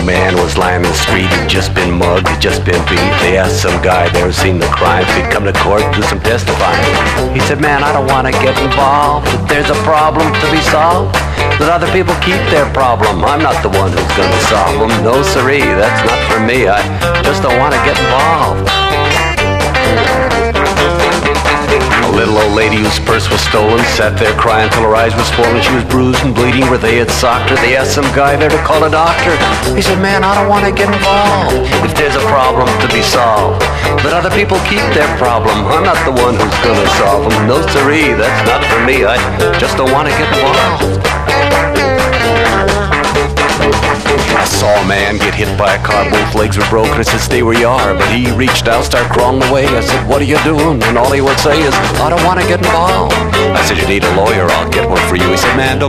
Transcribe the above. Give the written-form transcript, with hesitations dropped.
A man was lying in the street, he'd just been mugged, he'd just been beat. They asked some guy there seen the crime if he'd come to court and do some testifying. He said, man, I don't want to get involved. If there's a problem to be solved, let other people keep their problem. I'm not the one who's going to solve them. No siree, that's not for me. I just don't want to get involved. A little old lady whose purse was stolen sat there crying till her eyes was swollen. She was bruised and bleeding where they had socked her. They asked some guy there to call a doctor. He said, man, I don't want to get involved. If there's a problem to be solved, let other people keep their problem. I'm not the one who's going to solve them. No siree, that's not for me. I just don't want to get involved. I saw a man get hit by a car, both legs were broken. I said, stay where you are, but he reached out, started crawling away. I said, what are you doing? And all he would say is, I don't want to get involved. I said, you need a lawyer, I'll get one for you. He said, man, don't